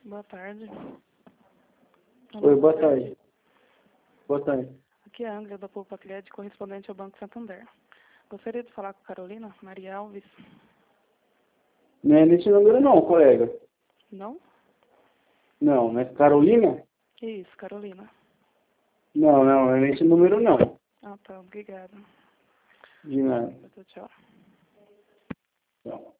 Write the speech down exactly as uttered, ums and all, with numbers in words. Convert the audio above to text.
Boa tarde. Oi, boa tarde. Boa tarde. Aqui é a Angela da Poupa Crédito, correspondente ao Banco Santander. Gostaria de falar com a Carolina Maria Alves. Não é nesse número não, colega. Não? Não, não é Carolina? Isso, Carolina. Não, não, não é nesse número não. Ah, tá. Obrigada. De nada. Tchau. Tchau.